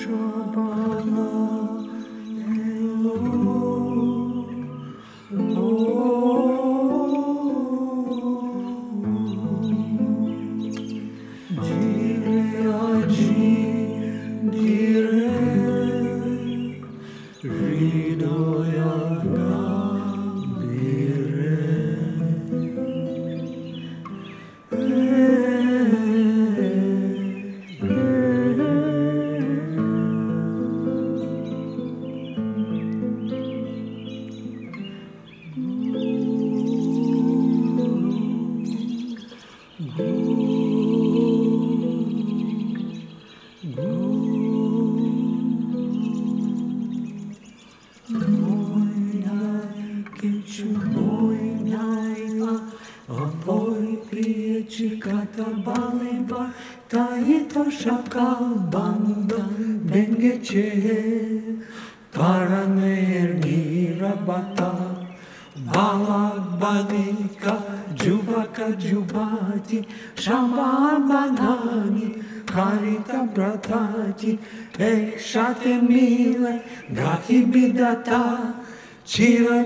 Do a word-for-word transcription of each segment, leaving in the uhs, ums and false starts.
Baliba, Taito Shakal Banda, Bengeche, Paraner Nirabata, Balabadika, Jubaka Jubati, Shamba Banani, Karita Bratati, Ekshate Mile, Gahi Bidata, Chira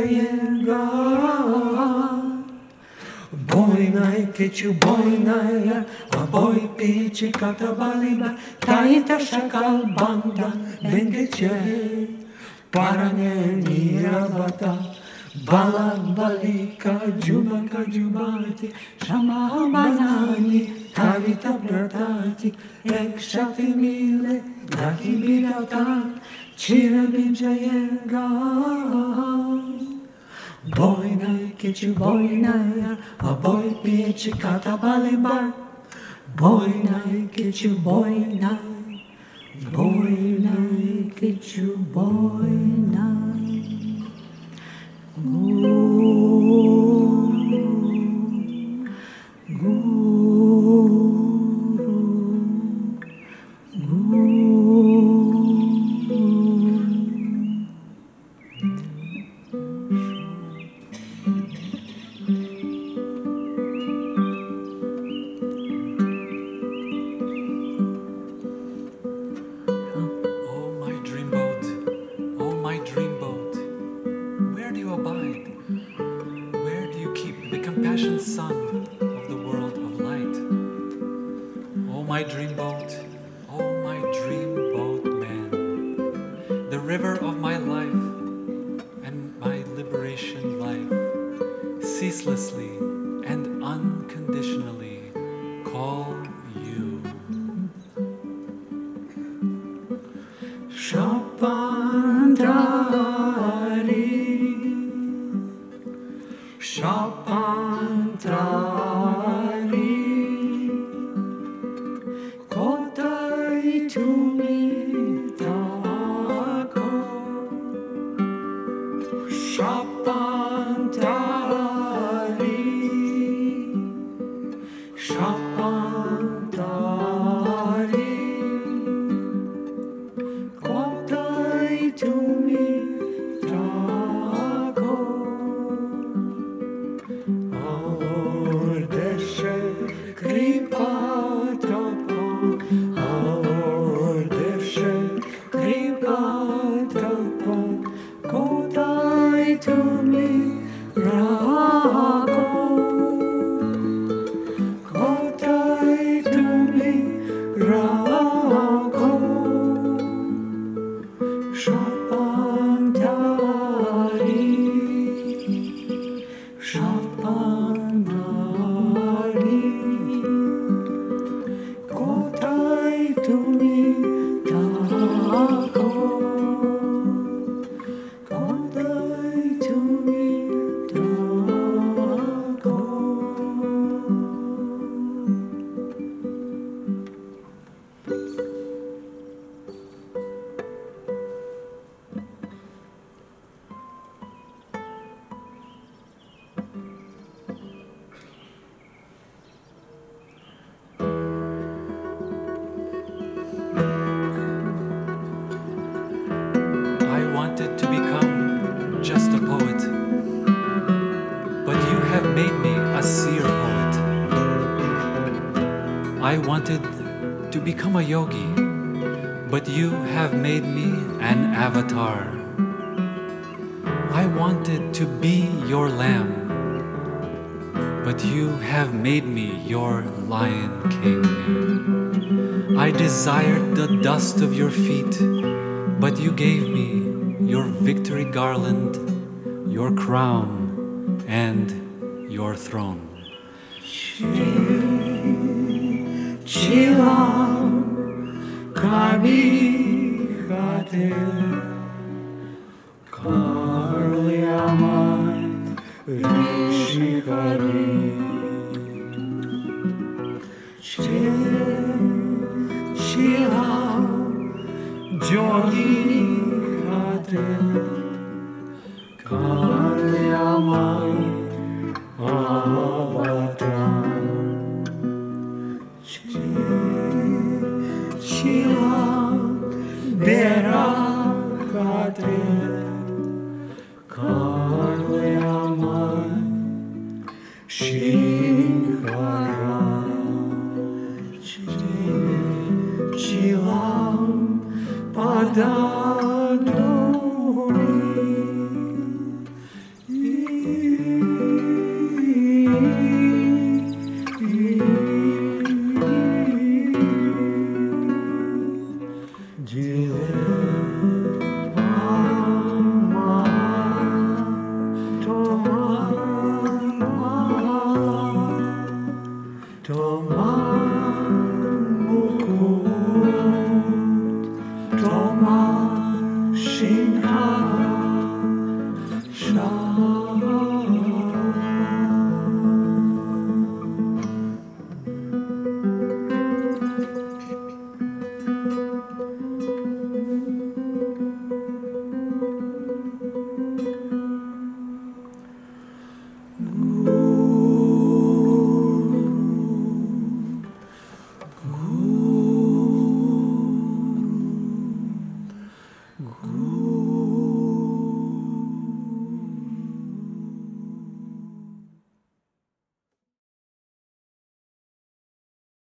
Bijayenga. Boinai kechu boinai, a boy pichi katabaliba, taita shakal banda, bengeche, parangeni rabata, balabalika, jubaka jubati, shama banani, tavita bratati, ekshati mile, gahi bidata, chira bijayenga. Boinai kichu boinai, a boy pichi katabaliba. Boinai kichu boinai, boinai kichu boinai. Guru, guru, guru. Compassion sun of the world of light. Oh my dreamboat, oh my dreamboat man, the river of my life and my liberation life, ceaselessly and unconditionally call you. Shapandari, Shapantari, Kotai Tumi Tako, Shapantari, Shapantari, Kotai Tumi Tako. Kripa Trapa, Aur Deshe, Kripa Trapa, Kodai Tumi Rago, Kodai Tumi Rago, Shapantari, Shapantari. Kotai tumi tako, kotai tumi tako. To become just a poet, but you have made me a seer poet. I wanted to become a yogi, but you have made me an avatar. I wanted to be your lamb, but you have made me your Lion King. I desired the dust of your feet, but you gave me your victory garland, your crown, and your throne. Chilam kami kate karliaman rishikari Chilam jogi kate karliaman abatan Chilam berakate karliaman shinkara Chilam Toma